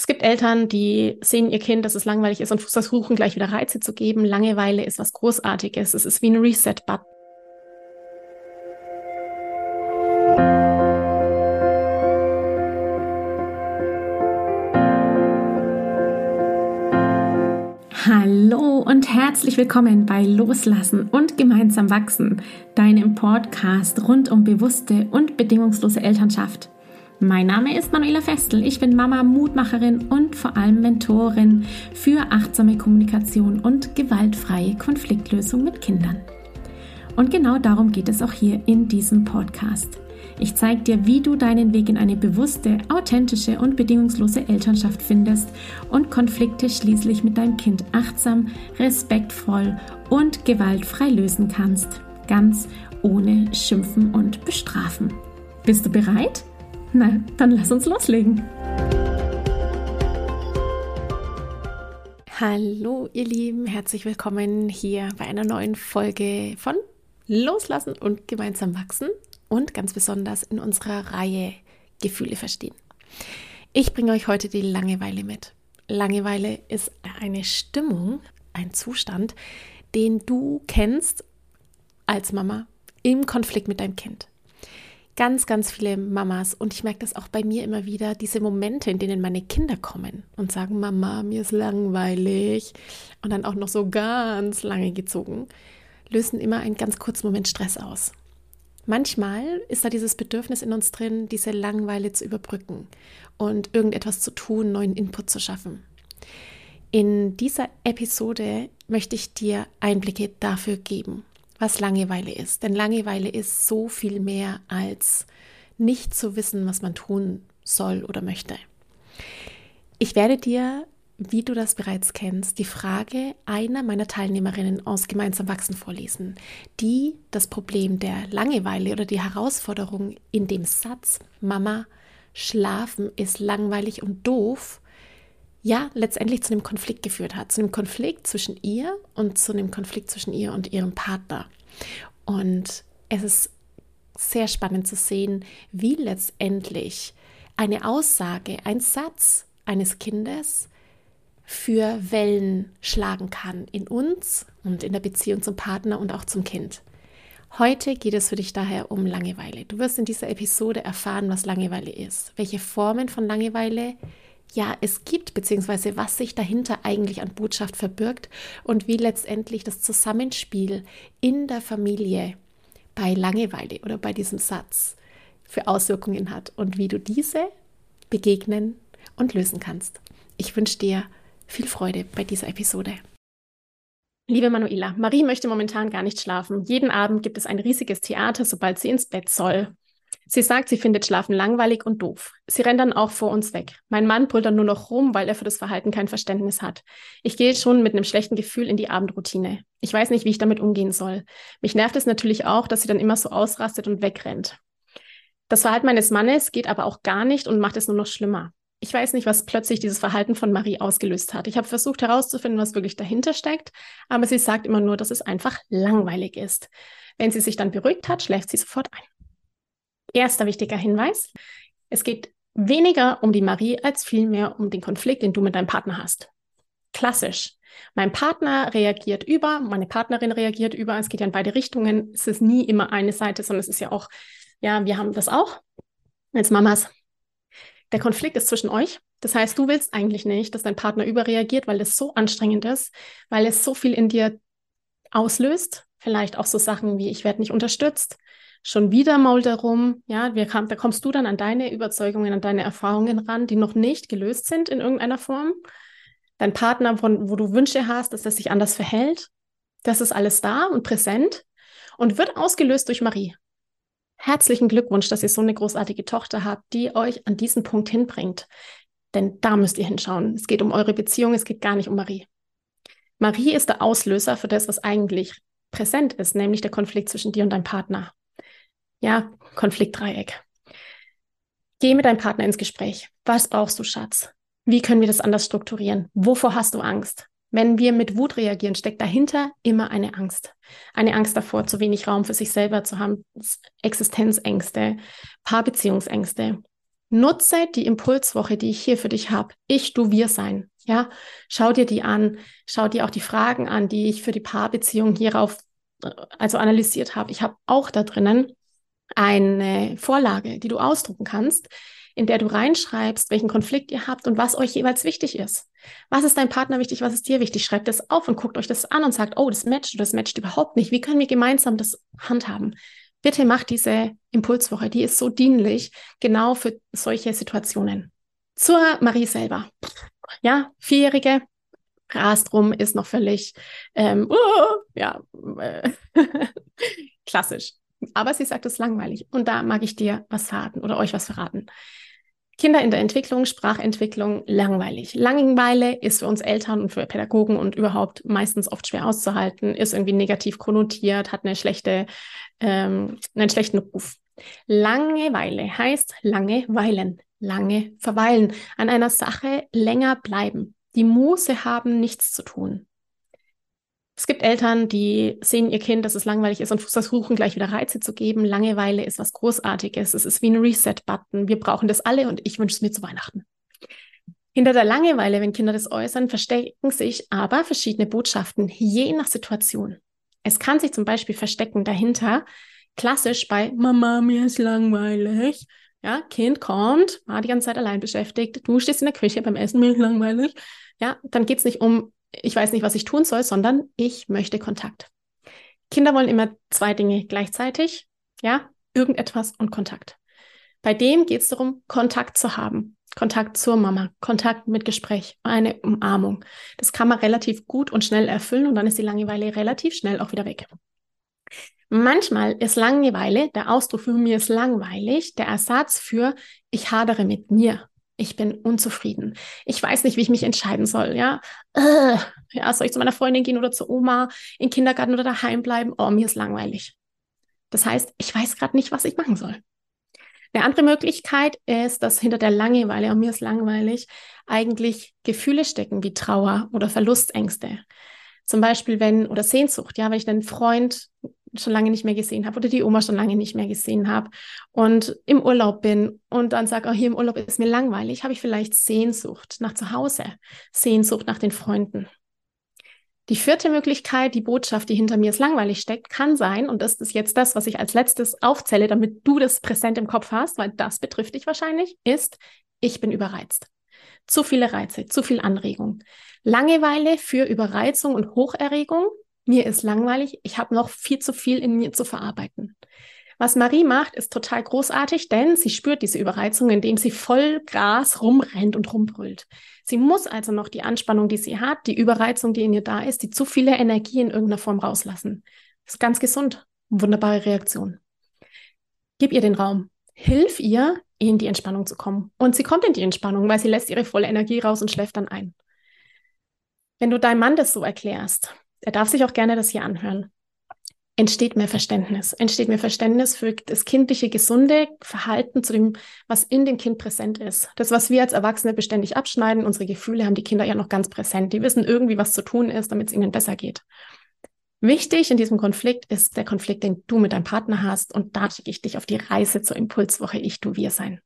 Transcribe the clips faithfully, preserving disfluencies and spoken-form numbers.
gibt Eltern, die sehen ihr Kind, dass es langweilig ist und versuchen gleich wieder Reize zu geben. Langeweile ist was Großartiges. Es ist wie ein Reset-Button. Hallo und herzlich willkommen bei Loslassen und gemeinsam wachsen, deinem Podcast rund um bewusste und bedingungslose Elternschaft. Mein Name ist Manuela Festel, ich bin Mama, Mutmacherin und vor allem Mentorin für achtsame Kommunikation und gewaltfreie Konfliktlösung mit Kindern. Und genau darum geht es auch hier in diesem Podcast. Ich zeige dir, wie du deinen Weg in eine bewusste, authentische und bedingungslose Elternschaft findest und Konflikte schließlich mit deinem Kind achtsam, respektvoll und gewaltfrei lösen kannst. Ganz ohne Schimpfen und Bestrafen. Bist du bereit? Na, dann lass uns loslegen. Hallo ihr Lieben, herzlich willkommen hier bei einer neuen Folge von Loslassen und gemeinsam wachsen und ganz besonders in unserer Reihe Gefühle verstehen. Ich bringe euch heute die Langeweile mit. Langeweile ist eine Stimmung, ein Zustand, den du kennst als Mama im Konflikt mit deinem Kind. Ganz, ganz viele Mamas, und ich merke das auch bei mir immer wieder, diese Momente, in denen meine Kinder kommen und sagen, Mama, mir ist langweilig und dann auch noch so ganz lange gezogen, lösen immer einen ganz kurzen Moment Stress aus. Manchmal ist da dieses Bedürfnis in uns drin, diese Langeweile zu überbrücken und irgendetwas zu tun, neuen Input zu schaffen. In dieser Episode möchte ich dir Einblicke dafür geben, was Langeweile ist. Denn Langeweile ist so viel mehr als nicht zu wissen, was man tun soll oder möchte. Ich werde dir, wie du das bereits kennst, die Frage einer meiner Teilnehmerinnen aus Gemeinsam wachsen vorlesen, die das Problem der Langeweile oder die Herausforderung in dem Satz Mama, Schlafen ist langweilig und doof, ja, letztendlich zu einem Konflikt geführt hat, zu einem Konflikt zwischen ihr und zu einem Konflikt zwischen ihr und ihrem Partner. Und es ist sehr spannend zu sehen, wie letztendlich eine Aussage, ein Satz eines Kindes für Wellen schlagen kann in uns und in der Beziehung zum Partner und auch zum Kind. Heute geht es für dich daher um Langeweile. Du wirst in dieser Episode erfahren, was Langeweile ist, welche Formen von Langeweile ja es gibt, beziehungsweise was sich dahinter eigentlich an Botschaft verbirgt und wie letztendlich das Zusammenspiel in der Familie bei Langeweile oder bei diesem Satz für Auswirkungen hat und wie du diese begegnen und lösen kannst. Ich wünsche dir viel Freude bei dieser Episode. Liebe Manuela, Marie möchte momentan gar nicht schlafen. Jeden Abend gibt es ein riesiges Theater, sobald sie ins Bett soll. Sie sagt, sie findet Schlafen langweilig und doof. Sie rennt dann auch vor uns weg. Mein Mann brüllt dann nur noch rum, weil er für das Verhalten kein Verständnis hat. Ich gehe schon mit einem schlechten Gefühl in die Abendroutine. Ich weiß nicht, wie ich damit umgehen soll. Mich nervt es natürlich auch, dass sie dann immer so ausrastet und wegrennt. Das Verhalten meines Mannes geht aber auch gar nicht und macht es nur noch schlimmer. Ich weiß nicht, was plötzlich dieses Verhalten von Marie ausgelöst hat. Ich habe versucht herauszufinden, was wirklich dahinter steckt, aber sie sagt immer nur, dass es einfach langweilig ist. Wenn sie sich dann beruhigt hat, schläft sie sofort ein. Erster wichtiger Hinweis: Es geht weniger um die Marie als vielmehr um den Konflikt, den du mit deinem Partner hast. Klassisch. Mein Partner reagiert über, meine Partnerin reagiert über. Es geht ja in beide Richtungen. Es ist nie immer eine Seite, sondern es ist ja auch, ja, wir haben das auch als Mamas. Der Konflikt ist zwischen euch. Das heißt, du willst eigentlich nicht, dass dein Partner überreagiert, weil das so anstrengend ist, weil es so viel in dir auslöst. Vielleicht auch so Sachen wie, ich werde nicht unterstützt. Schon wieder mault er rum. Ja, wir kam, da kommst du dann an deine Überzeugungen, an deine Erfahrungen ran, die noch nicht gelöst sind in irgendeiner Form. Dein Partner, von, wo du Wünsche hast, dass er sich anders verhält. Das ist alles da und präsent und wird ausgelöst durch Marie. Herzlichen Glückwunsch, dass ihr so eine großartige Tochter habt, die euch an diesen Punkt hinbringt. Denn da müsst ihr hinschauen. Es geht um eure Beziehung, es geht gar nicht um Marie. Marie ist der Auslöser für das, was eigentlich präsent ist, nämlich der Konflikt zwischen dir und deinem Partner. Ja, Konfliktdreieck. Geh mit deinem Partner ins Gespräch. Was brauchst du, Schatz? Wie können wir das anders strukturieren? Wovor hast du Angst? Wenn wir mit Wut reagieren, steckt dahinter immer eine Angst. Eine Angst davor, zu wenig Raum für sich selber zu haben, Existenzängste, Paarbeziehungsängste. Nutze die Impulswoche, die ich hier für dich habe. Ich, du, wir sein. Ja, schau dir die an. Schau dir auch die Fragen an, die ich für die Paarbeziehung hierauf also analysiert habe. Ich habe auch da drinnen eine Vorlage, die du ausdrucken kannst, in der du reinschreibst, welchen Konflikt ihr habt und was euch jeweils wichtig ist. Was ist deinem Partner wichtig, was ist dir wichtig? Schreibt das auf und guckt euch das an und sagt, oh, das matcht oder das matcht überhaupt nicht. Wie können wir gemeinsam das handhaben? Bitte macht diese Impulswoche, die ist so dienlich, genau für solche Situationen. Zur Marie selber. Ja, Vierjährige, rast rum, ist noch völlig, ähm, uh, ja, äh, klassisch. Aber sie sagt, es ist langweilig. Und da mag ich dir was verraten oder euch was verraten. Kinder in der Entwicklung, Sprachentwicklung, langweilig. Langeweile ist für uns Eltern und für Pädagogen und überhaupt meistens oft schwer auszuhalten, ist irgendwie negativ konnotiert, hat eine schlechte, ähm, einen schlechten Ruf. Langeweile heißt lange weilen, lange verweilen, an einer Sache länger bleiben. Die Muße haben, nichts zu tun. Es gibt Eltern, die sehen ihr Kind, dass es langweilig ist und versuchen gleich wieder Reize zu geben. Langeweile ist was Großartiges. Es ist wie ein Reset-Button. Wir brauchen das alle und ich wünsche es mir zu Weihnachten. Hinter der Langeweile, wenn Kinder das äußern, verstecken sich aber verschiedene Botschaften, je nach Situation. Es kann sich zum Beispiel verstecken dahinter, klassisch bei Mama, mir ist langweilig. Ja, Kind kommt, war die ganze Zeit allein beschäftigt. Du stehst in der Küche beim Essen, mir ist langweilig. Ja, dann geht es nicht um ich weiß nicht, was ich tun soll, sondern ich möchte Kontakt. Kinder wollen immer zwei Dinge gleichzeitig, ja, irgendetwas und Kontakt. Bei dem geht es darum, Kontakt zu haben, Kontakt zur Mama, Kontakt mit Gespräch, eine Umarmung. Das kann man relativ gut und schnell erfüllen und dann ist die Langeweile relativ schnell auch wieder weg. Manchmal ist Langeweile, der Ausdruck für mir ist langweilig, der Ersatz für ich hadere mit mir. Ich bin unzufrieden. Ich weiß nicht, wie ich mich entscheiden soll, ja. Äh, ja, soll ich zu meiner Freundin gehen oder zur Oma, in den Kindergarten oder daheim bleiben? Oh, mir ist langweilig. Das heißt, ich weiß gerade nicht, was ich machen soll. Eine andere Möglichkeit ist, dass hinter der Langeweile, oh, mir ist langweilig, eigentlich Gefühle stecken wie Trauer oder Verlustängste. Zum Beispiel, wenn, oder Sehnsucht, ja, wenn ich einen Freund schon lange nicht mehr gesehen habe oder die Oma schon lange nicht mehr gesehen habe und im Urlaub bin und dann sage, oh, hier im Urlaub ist mir langweilig, habe ich vielleicht Sehnsucht nach zu Hause, Sehnsucht nach den Freunden. Die vierte Möglichkeit, die Botschaft, die hinter mir ist langweilig steckt, kann sein, und das ist jetzt das, was ich als letztes aufzähle, damit du das präsent im Kopf hast, weil das betrifft dich wahrscheinlich, ist, ich bin überreizt. Zu viele Reize, zu viel Anregung. Langeweile für Überreizung und Hocherregung. Mir ist langweilig, ich habe noch viel zu viel in mir zu verarbeiten. Was Marie macht, ist total großartig, denn sie spürt diese Überreizung, indem sie voll Gras rumrennt und rumbrüllt. Sie muss also noch die Anspannung, die sie hat, die Überreizung, die in ihr da ist, die zu viele Energie in irgendeiner Form rauslassen. Das ist ganz gesund. Wunderbare Reaktion. Gib ihr den Raum. Hilf ihr, in die Entspannung zu kommen. Und sie kommt in die Entspannung, weil sie lässt ihre volle Energie raus und schläft dann ein. Wenn du deinem Mann das so erklärst, er darf sich auch gerne das hier anhören, entsteht mehr Verständnis. Entsteht mehr Verständnis für das kindliche, gesunde Verhalten zu dem, was in dem Kind präsent ist. Das, was wir als Erwachsene beständig abschneiden, unsere Gefühle haben die Kinder ja noch ganz präsent. Die wissen irgendwie, was zu tun ist, damit es ihnen besser geht. Wichtig in diesem Konflikt ist der Konflikt, den du mit deinem Partner hast. Und da schicke ich dich auf die Reise zur Impulswoche Ich, Du, Wir sein.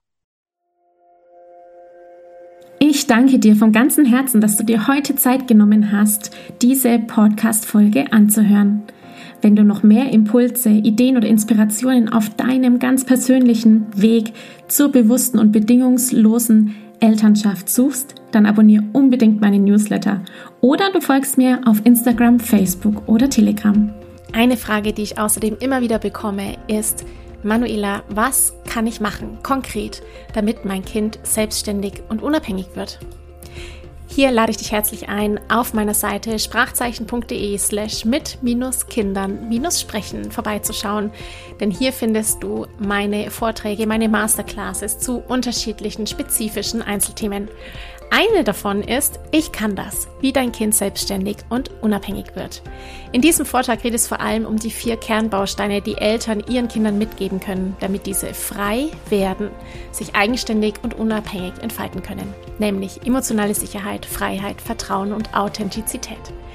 Ich danke dir von ganzem Herzen, dass du dir heute Zeit genommen hast, diese Podcast-Folge anzuhören. Wenn du noch mehr Impulse, Ideen oder Inspirationen auf deinem ganz persönlichen Weg zur bewussten und bedingungslosen Elternschaft suchst, dann abonniere unbedingt meinen Newsletter oder du folgst mir auf Instagram, Facebook oder Telegram. Eine Frage, die ich außerdem immer wieder bekomme, ist: Manuela, was kann ich machen, konkret, damit mein Kind selbstständig und unabhängig wird? Hier lade ich dich herzlich ein, auf meiner Seite sprachzeichen.de slash mit minus Kindern minus sprechen vorbeizuschauen, denn hier findest du meine Vorträge, meine Masterclasses zu unterschiedlichen spezifischen Einzelthemen. Eine davon ist, ich kann das, wie dein Kind selbstständig und unabhängig wird. In diesem Vortrag geht es vor allem um die vier Kernbausteine, die Eltern ihren Kindern mitgeben können, damit diese frei werden, sich eigenständig und unabhängig entfalten können, nämlich emotionale Sicherheit, Freiheit, Vertrauen und Authentizität.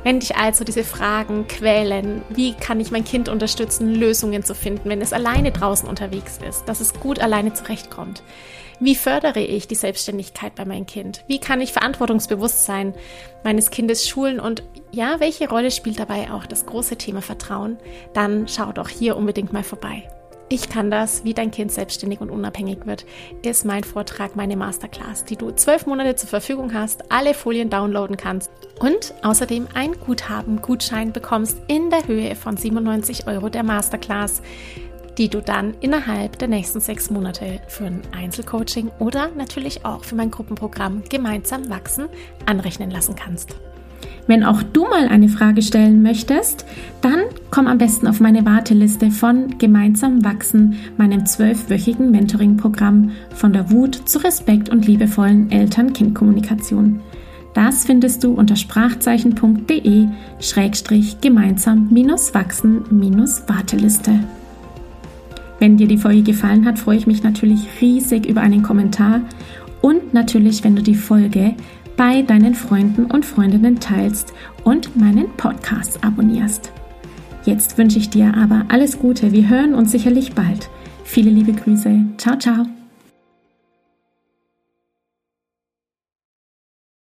Wenn dich also diese Fragen quälen, wie kann ich mein Kind unterstützen, Lösungen zu finden, wenn es alleine draußen unterwegs ist, dass es gut alleine zurechtkommt? Wie fördere ich die Selbstständigkeit bei meinem Kind? Wie kann ich Verantwortungsbewusstsein meines Kindes schulen? Und ja, welche Rolle spielt dabei auch das große Thema Vertrauen? Dann schau doch hier unbedingt mal vorbei. Ich kann das, wie dein Kind selbstständig und unabhängig wird, ist mein Vortrag, meine Masterclass, die du zwölf Monate zur Verfügung hast, alle Folien downloaden kannst und außerdem ein Guthaben, Gutschein bekommst in der Höhe von siebenundneunzig Euro der Masterclass, die du dann innerhalb der nächsten sechs Monate für ein Einzelcoaching oder natürlich auch für mein Gruppenprogramm Gemeinsam wachsen anrechnen lassen kannst. Wenn auch du mal eine Frage stellen möchtest, dann komm am besten auf meine Warteliste von Gemeinsam wachsen, meinem zwölfwöchigen Mentoring-Programm von der Wut zu Respekt und liebevollen Eltern-Kind-Kommunikation. Das findest du unter sprachzeichen.de schrägstrich gemeinsam minus wachsen minus Warteliste. Wenn dir die Folge gefallen hat, freue ich mich natürlich riesig über einen Kommentar und natürlich, wenn du die Folge bei deinen Freunden und Freundinnen teilst und meinen Podcast abonnierst. Jetzt wünsche ich dir aber alles Gute. Wir hören uns sicherlich bald. Viele liebe Grüße. Ciao, ciao.